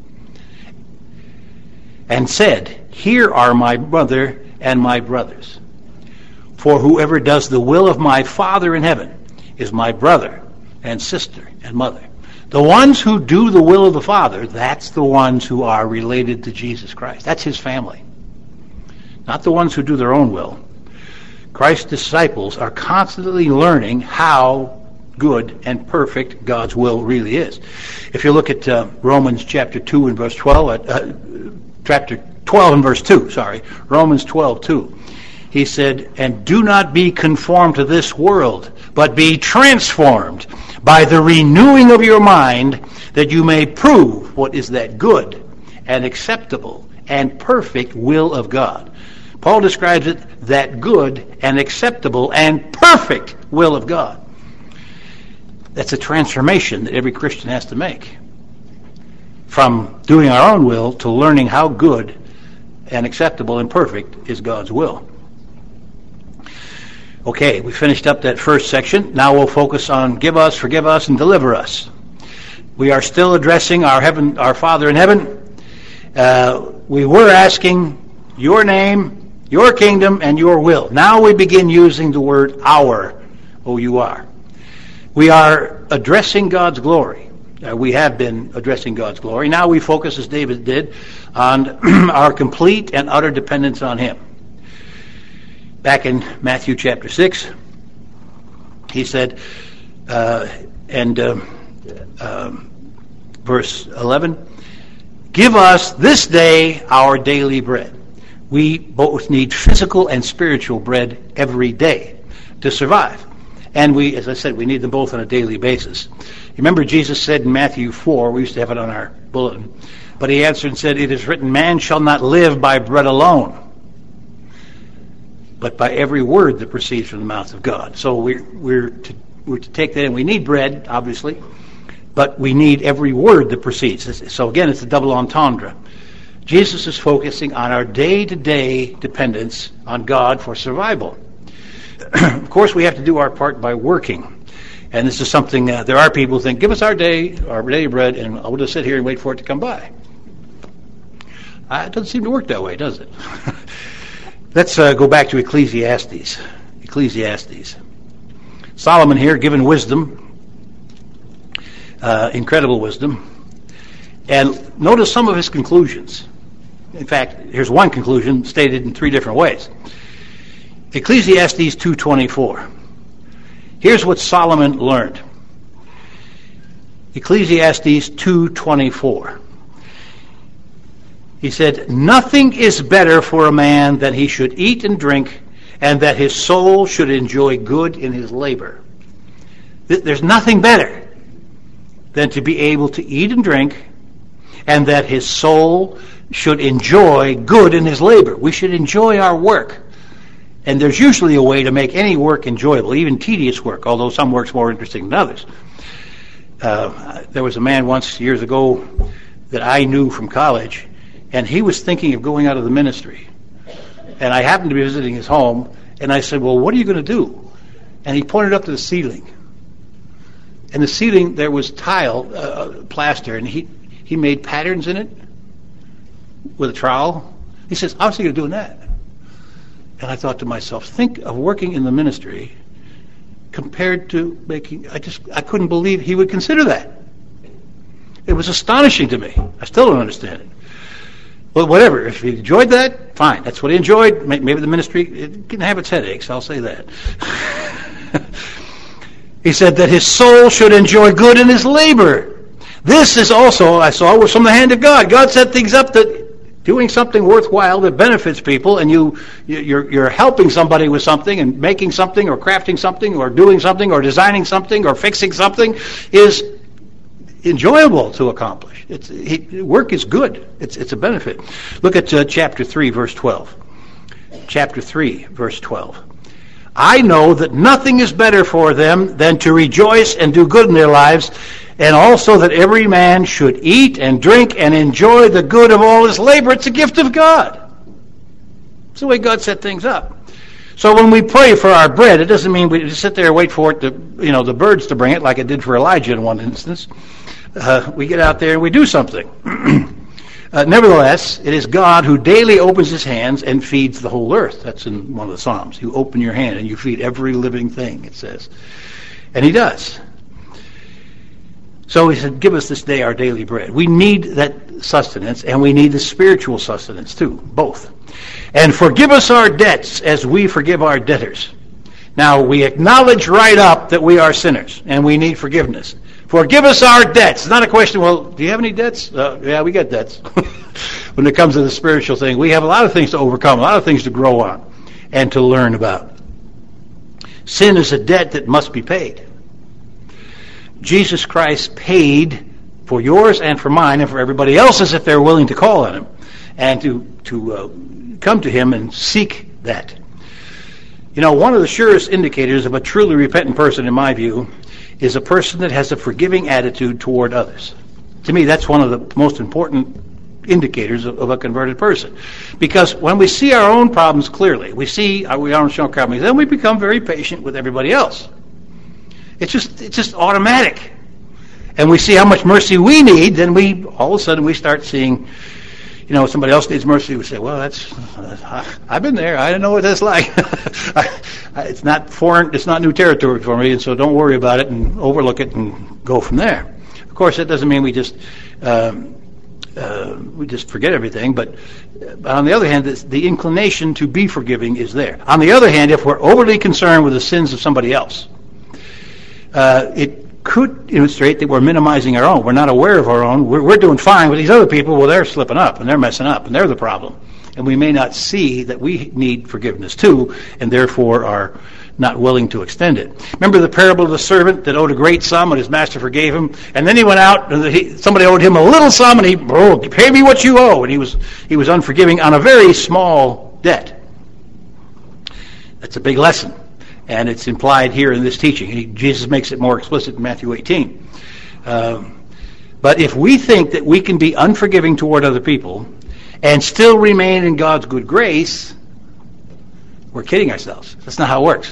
and said, here are my mother and my brothers. For whoever does the will of my Father in heaven is my brother and sister and mother. The ones who do the will of the Father, that's the ones who are related to Jesus Christ. That's his family. Not the ones who do their own will. Christ's disciples are constantly learning how good and perfect God's will really is. If you look at uh, Romans chapter two and verse twelve, uh, chapter twelve and verse two, sorry, Romans twelve, two, he said, and do not be conformed to this world, but be transformed by the renewing of your mind, that you may prove what is that good and acceptable and perfect will of God. Paul describes it, that good and acceptable and perfect will of God. That's a transformation that every Christian has to make. From doing our own will to learning how good and acceptable and perfect is God's will. Okay, we finished up that first section. Now we'll focus on give us, forgive us, and deliver us. We are still addressing our heaven, our Father in heaven. Uh, we were asking your name, your kingdom, and your will. Now we begin using the word our, O U R. We are addressing God's glory. Uh, we have been addressing God's glory. Now we focus, as David did, on our complete and utter dependence on him. Back in Matthew chapter six, he said, uh, and uh, uh, verse eleven, give us this day our daily bread. We both need physical and spiritual bread every day to survive. And we, as I said, we need them both on a daily basis. You remember Jesus said in Matthew four, we used to have it on our bulletin, but he answered and said, it is written, man shall not live by bread alone, but by every word that proceeds from the mouth of God. So we're, we're, to, we're to take that in. We need bread, obviously, but we need every word that proceeds. So again, it's a double entendre. Jesus is focusing on our day-to-day dependence on God for survival. Of course, we have to do our part by working. And this is something, uh, there are people who think, give us our day, our daily bread, and we'll just sit here and wait for it to come by. Uh, it doesn't seem to work that way, does it? Let's uh, go back to Ecclesiastes. Ecclesiastes. Solomon here, given wisdom, uh, incredible wisdom. And notice some of his conclusions. In fact, here's one conclusion stated in three different ways. Ecclesiastes two twenty-four. Here's what Solomon learned. Ecclesiastes two twenty-four. He said, nothing is better for a man than he should eat and drink, and that his soul should enjoy good in his labor. There's nothing better than to be able to eat and drink, and that his soul should enjoy good in his labor. We should enjoy our work. And there's usually a way to make any work enjoyable, even tedious work, although some work's more interesting than others. Uh, there was a man once, years ago, that I knew from college, and he was thinking of going out of the ministry. And I happened to be visiting his home, and I said, well, what are you going to do? And he pointed up to the ceiling. And the ceiling, there was tile, uh, plaster, and he, he made patterns in it with a trowel. He says, I was thinking of doing that. And I thought to myself, think of working in the ministry compared to making, I just, I couldn't believe he would consider that. It was astonishing to me. I still don't understand it. Well, whatever. If he enjoyed that, fine. That's what he enjoyed. Maybe the ministry, it can have its headaches, I'll say that. He said that his soul should enjoy good in his labor. This is also, I saw, was from the hand of God. God set things up that doing something worthwhile that benefits people, and you, you're, you're helping somebody with something and making something or crafting something or doing something or designing something or fixing something is enjoyable to accomplish. It's, he, work is good. It's, it's a benefit. Look at uh, chapter three, verse twelve. Chapter three, verse twelve. I know that nothing is better for them than to rejoice and do good in their lives, and also that every man should eat and drink and enjoy the good of all his labor. It's a gift of God. It's the way God set things up. So when we pray for our bread, it doesn't mean we just sit there and wait for it to, you know, the birds to bring it, like it did for Elijah in one instance. Uh, we get out there and we do something. Uh, nevertheless, it is God who daily opens his hands and feeds the whole earth. That's in one of the Psalms. You open your hand and you feed every living thing, it says. And he does. So he said, give us this day our daily bread. We need that sustenance, and we need the spiritual sustenance too, both. And forgive us our debts as we forgive our debtors. Now, we acknowledge right up that we are sinners, and we need forgiveness. Forgive us our debts. It's not a question, well, do you have any debts? Uh, yeah, we got debts. When it comes to the spiritual thing, we have a lot of things to overcome, a lot of things to grow on and to learn about. Sin is a debt that must be paid. Jesus Christ paid for yours and for mine and for everybody else's if they're willing to call on him and to, to uh, come to him and seek that. You know, one of the surest indicators of a truly repentant person, in my view, is a person that has a forgiving attitude toward others. To me, that's one of the most important indicators of, of a converted person. Because when we see our own problems clearly, we see our own shortcomings, then we become very patient with everybody else. It's just it's just automatic. And we see how much mercy we need, then we all of a sudden we start seeing, you know, somebody else needs mercy. We say, well, that's uh, I've been there. I don't know what that's like. I, I, it's not foreign. It's not new territory for me, and so don't worry about it and overlook it and go from there. Of course, that doesn't mean we just um, uh, we just forget everything. But, but on the other hand, the, the inclination to be forgiving is there. On the other hand, if we're overly concerned with the sins of somebody else, uh, it could illustrate that we're minimizing our own. We're not aware of our own. We're, we're doing fine with these other people. Well, they're slipping up and they're messing up and they're the problem. And we may not see that we need forgiveness too, and therefore are not willing to extend it. Remember the parable of the servant that owed a great sum and his master forgave him? And then he went out and he, somebody owed him a little sum and he, oh, pay me what you owe. And he was, he was unforgiving on a very small debt. That's a big lesson. And it's implied here in this teaching. He, Jesus makes it more explicit in Matthew eighteen. Um, but if we think that we can be unforgiving toward other people and still remain in God's good grace, we're kidding ourselves. That's not how it works.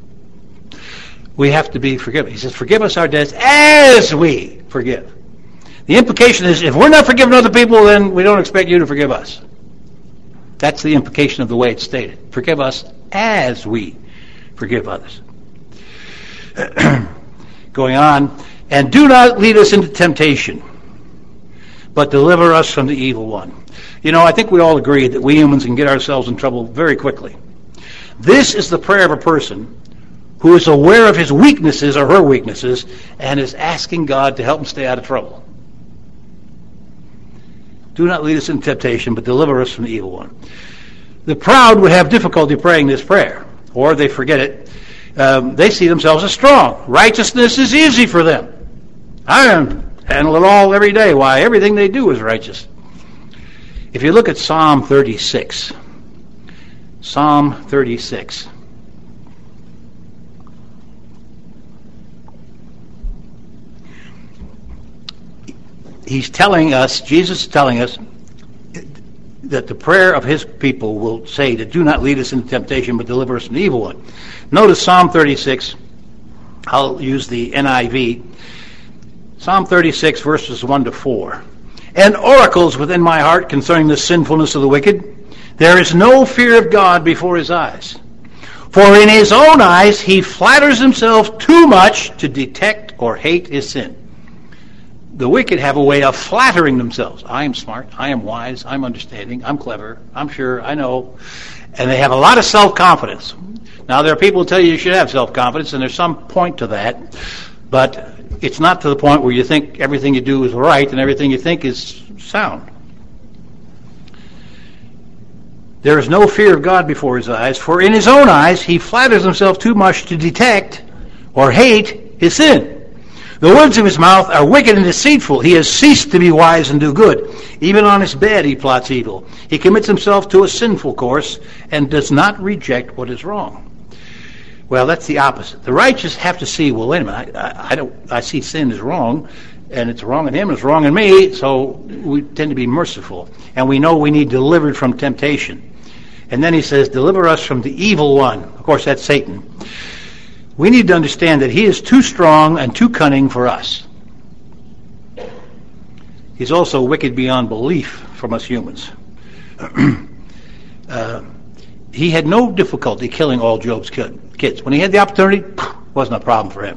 We have to be forgiving. He says, forgive us our debts as we forgive. The implication is, if we're not forgiving other people, then we don't expect you to forgive us. That's the implication of the way it's stated. Forgive us as we forgive others. Going on, and do not lead us into temptation, but deliver us from the evil one. You know, I think we all agree that we humans can get ourselves in trouble very quickly. This is the prayer of a person who is aware of his weaknesses or her weaknesses and is asking God to help him stay out of trouble. Do not lead us into temptation, but deliver us from the evil one. The proud would have difficulty praying this prayer, or they forget it. Um, they see themselves as strong. Righteousness is easy for them. I handle it all every day. Why? Everything they do is righteous. If you look at Psalm thirty-six, Psalm thirty-six. He's telling us, Jesus is telling us, that the prayer of his people will say to do not lead us into temptation, but deliver us from the evil one. Notice Psalm thirty-six I'll use the N I V. Psalm thirty-six, verses one to four. And oracles within my heart concerning the sinfulness of the wicked. There is no fear of God before his eyes. For in his own eyes he flatters himself too much to detect or hate his sin. The wicked have a way of flattering themselves. I am smart, I am wise, I'm understanding, I'm clever, I'm sure, I know. And they have a lot of self-confidence. Now, there are people who tell you you should have self-confidence, and there's some point to that. But it's not to the point where you think everything you do is right and everything you think is sound. There is no fear of God before his eyes, for in his own eyes he flatters himself too much to detect or hate his sin. The words of his mouth are wicked and deceitful. He has ceased to be wise and do good. Even on his bed he plots evil. He commits himself to a sinful course and does not reject what is wrong. Well, that's the opposite. The righteous have to see, well, wait a minute, I, I, I don't, I see sin is wrong, and it's wrong in him, and it's wrong in me, so we tend to be merciful. And we know we need delivered from temptation. And then he says, deliver us from the evil one. Of course, that's Satan. We need to understand that he is too strong and too cunning for us. He's also wicked beyond belief from us humans. uh, he had no difficulty killing all Job's kids. When he had the opportunity, it wasn't a problem for him.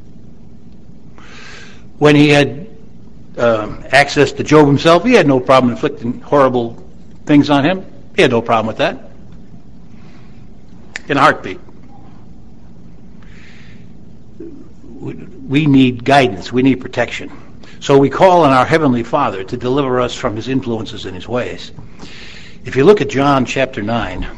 When he had uh, access to Job himself, he had no problem inflicting horrible things on him. He had no problem with that. In a heartbeat. We need guidance. We need protection. So we call on our Heavenly Father to deliver us from his influences and his ways. If you look at John chapter nine,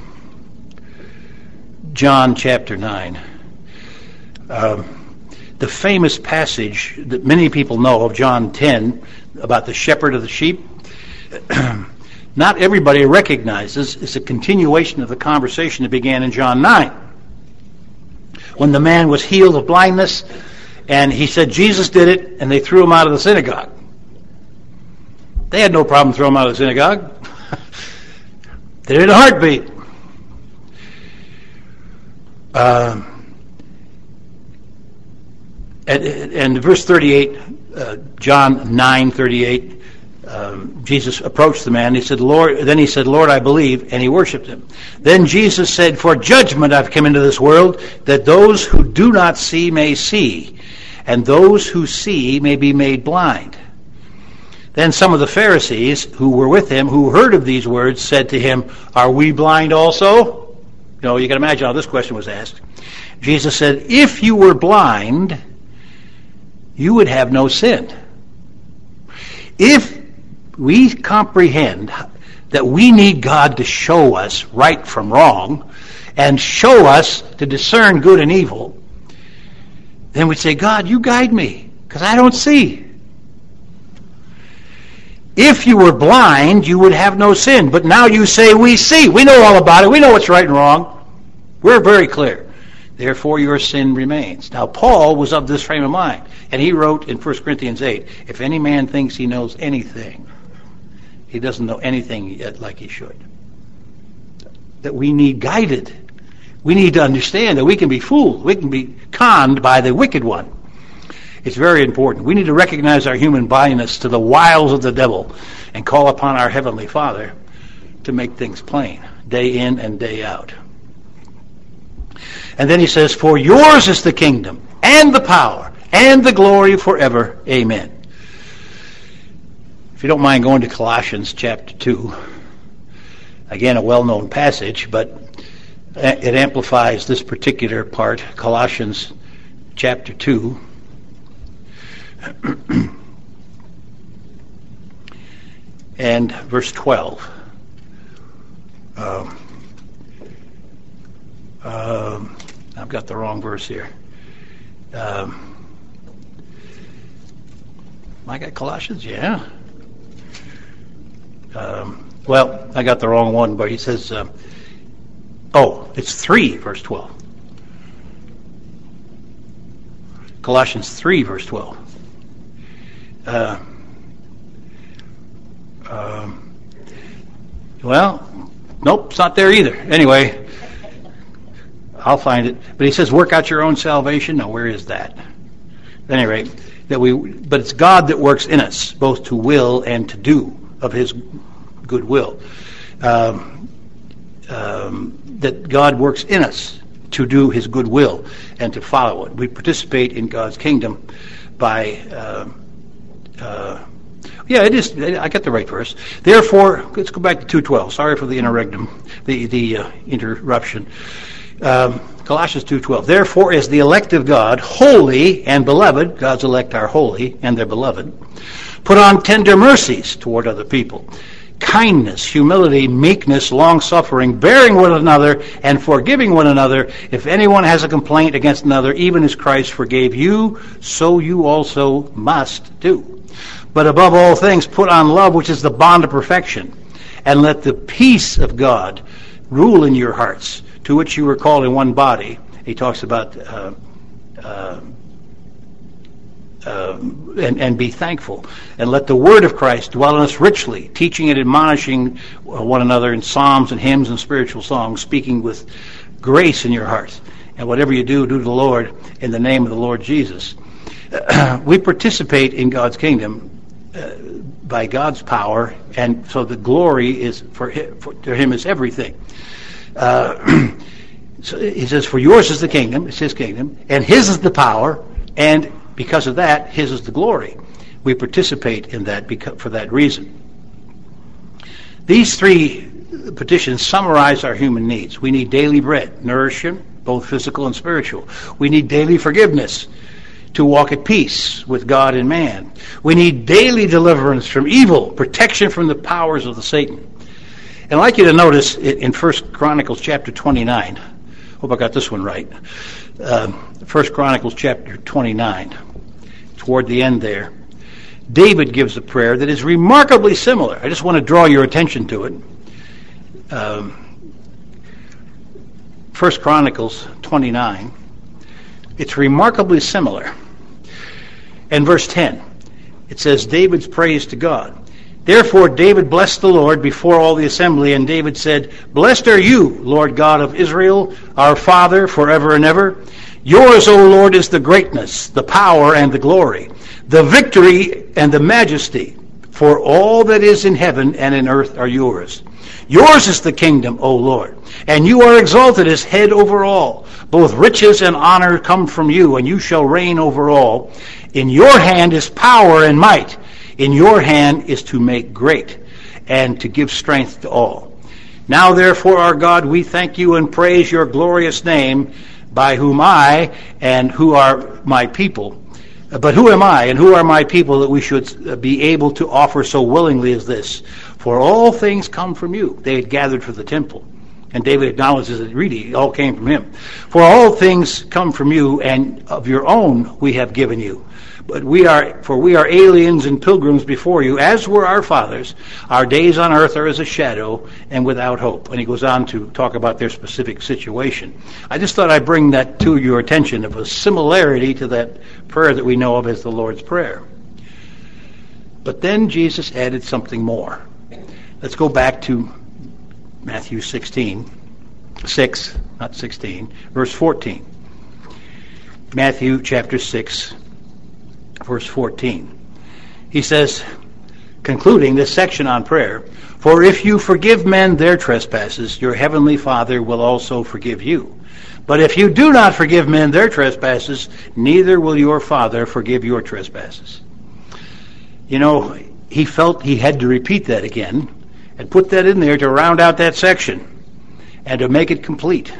John chapter nine, um, the famous passage that many people know of, John ten, about the shepherd of the sheep, not everybody recognizes is a continuation of the conversation that began in John nine. When the man was healed of blindness, and he said Jesus did it, and they threw him out of the synagogue. They had no problem throwing him out of the synagogue. They did a heartbeat. Uh, and, and verse thirty-eight, uh, John nine thirty-eight, um, Jesus approached the man. He said, "Lord." Then he said, "Lord, I believe," and he worshipped him. Then Jesus said, "For judgment I've come into this world, that those who do not see may see, and those who see may be made blind." Then some of the Pharisees who were with him, who heard of these words, said to him, "Are we blind also?" You know, you can imagine how this question was asked. Jesus said, "If you were blind, you would have no sin." If we comprehend that we need God to show us right from wrong and show us to discern good and evil, then we say, "God, you guide me, because I don't see." If you were blind, you would have no sin. But now you say, "We see. We know all about it. We know what's right and wrong. We're very clear. Therefore your sin remains." Now Paul was of this frame of mind, and he wrote in First Corinthians eight, "If any man thinks he knows anything, he doesn't know anything yet like he should." That we need guided. We need to understand that we can be fooled. We can be conned by the wicked one. It's very important. We need to recognize our human blindness to the wiles of the devil and call upon our Heavenly Father to make things plain, day in and day out. And then he says, "For yours is the kingdom and the power and the glory forever. Amen." If you don't mind going to Colossians chapter two, again a well-known passage, but it amplifies this particular part. Colossians chapter two. And verse twelve. Um, um, I've got the wrong verse here. Um, I got Colossians, yeah. Um, well, I got the wrong one, but he says, uh, oh, it's three, verse twelve. Colossians three, verse twelve. Uh, um, well, nope, it's not there either. Anyway, I'll find it. But he says, work out your own salvation. Now, where is that? At any rate, that we, but it's God that works in us, both to will and to do of his good will. Um, um, that God works in us to do his good will and to follow it. We participate in God's kingdom by, uh, uh, yeah, it is, I got the right verse. Therefore, let's go back to two twelve. Sorry for the interregnum, the, the uh, interruption. Um, Colossians two twelve. Therefore, as the elect of God, holy and beloved, God's elect are holy and they're beloved, put on tender mercies toward other people, kindness, humility, meekness, long-suffering, bearing one another, and forgiving one another. If anyone has a complaint against another, even as Christ forgave you, so you also must do. But above all things, put on love, which is the bond of perfection, and let the peace of God rule in your hearts, to which you were called in one body. He talks about uh, uh, uh, and, and be thankful. And let the word of Christ dwell in us richly, teaching and admonishing one another in psalms and hymns and spiritual songs, speaking with grace in your hearts. And whatever you do, do to the Lord in the name of the Lord Jesus. Uh, we participate in God's kingdom uh, by God's power, and so the glory is for him, for, to him is everything. Uh, so he says, for yours is the kingdom, it's his kingdom, and his is the power, and because of that, his is the glory. We participate in that because, for that reason. These three petitions summarize our human needs. We need daily bread, nourishment, both physical and spiritual. We need daily forgiveness to walk at peace with God and man. We need daily deliverance from evil, protection from the powers of the Satan. And I'd like you to notice in First Chronicles chapter twenty-nine, hope I got this one right, uh, First Chronicles chapter twenty-nine, toward the end there, David gives a prayer that is remarkably similar. I just want to draw your attention to it. Um, First Chronicles twenty-nine, it's remarkably similar. And verse ten, it says, David's praise to God. Therefore David blessed the Lord before all the assembly, and David said, Blessed are you, Lord God of Israel, our Father, forever and ever. Yours, O Lord, is the greatness, the power, and the glory, the victory and the majesty, for all that is in heaven and in earth are yours. Yours is the kingdom, O Lord, and you are exalted as head over all. Both riches and honor come from you, and you shall reign over all. In your hand is power and might. In your hand is to make great and to give strength to all. Now, therefore, our God, we thank you and praise your glorious name, by whom I and who are my people. But who am I and who are my people that we should be able to offer so willingly as this? For all things come from you. They had gathered for the temple. And David acknowledges that really it all came from him. For all things come from you, and of your own we have given you. But we are, for we are aliens and pilgrims before you, as were our fathers. Our days on earth are as a shadow and without hope. And he goes on to talk about their specific situation. I just thought I'd bring that to your attention, of a similarity to that prayer that we know of as the Lord's Prayer. But then Jesus added something more. Let's go back to Matthew sixteen, six, not sixteen, verse fourteen. Matthew chapter six, verse fourteen. He says, concluding this section on prayer, For if you forgive men their trespasses, your heavenly Father will also forgive you. But if you do not forgive men their trespasses, neither will your Father forgive your trespasses. You know, he felt he had to repeat that again and put that in there to round out that section and to make it complete.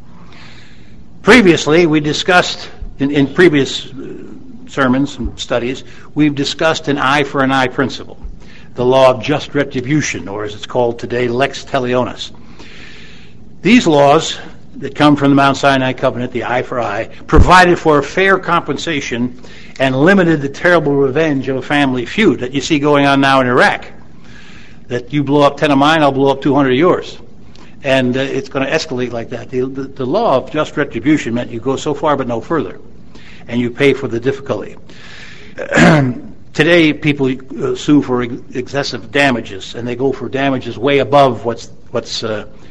Previously, we discussed, in, in previous sermons and studies, we've discussed an eye for an eye principle, the law of just retribution, or as it's called today, lex talionis. These laws that come from the Mount Sinai covenant, the eye for eye, provided for a fair compensation and limited the terrible revenge of a family feud that you see going on now in Iraq. That you blow up ten of mine, I'll blow up two hundred of yours. And uh, it's going to escalate like that. The, the, the law of just retribution meant you go so far but no further, and you pay for the difficulty. Today, people uh, sue for ex- excessive damages, and they go for damages way above what's what's uh,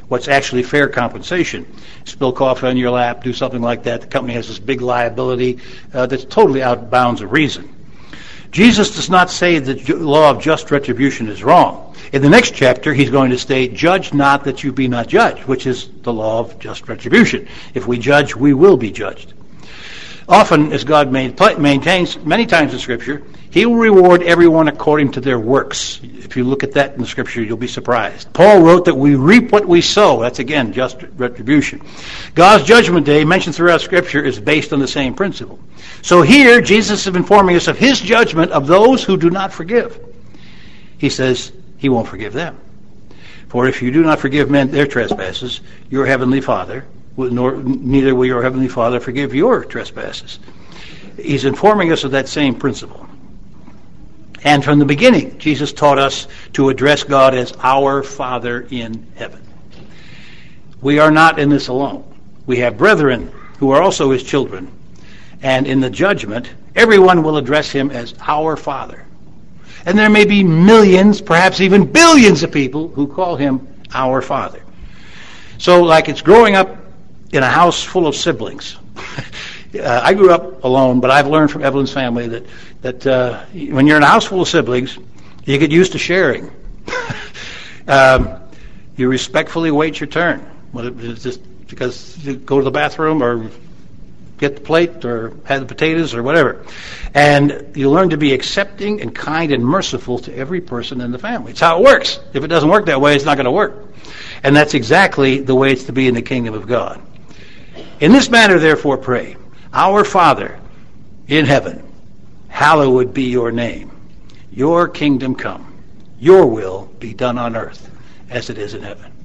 what's actually fair compensation. Spill coffee on your lap, do something like that, the company has this big liability uh, that's totally out of bounds of reason. Jesus does not say that the law of just retribution is wrong. In the next chapter, he's going to state, judge not that you be not judged, which is the law of just retribution. If we judge, we will be judged. Often, as God maintains many times in Scripture, he will reward everyone according to their works. If you look at that in the Scripture, you'll be surprised. Paul wrote that we reap what we sow. That's, again, just retribution. God's judgment day, mentioned throughout Scripture, is based on the same principle. So here, Jesus is informing us of his judgment of those who do not forgive. He says he won't forgive them. For if you do not forgive men their trespasses, your heavenly Father, nor, neither will your heavenly Father forgive your trespasses. He's informing us of that same principle. And from the beginning, Jesus taught us to address God as our Father in heaven. We are not in this alone. We have brethren who are also his children. And in the judgment, everyone will address him as our Father. And there may be millions, perhaps even billions of people who call him our Father. So like it's growing up in a house full of siblings. uh, I grew up alone, but I've learned from Evelyn's family that, that uh, when you're in a house full of siblings, you get used to sharing. um, you respectfully wait your turn. Whether it's just because you go to the bathroom or get the plate or have the potatoes or whatever. And you learn to be accepting and kind and merciful to every person in the family. It's how it works. If it doesn't work that way, it's not going to work. And that's exactly the way it's to be in the kingdom of God. In this manner, therefore, pray, Our Father in heaven, hallowed be your name. Your kingdom come. Your will be done on earth as it is in heaven.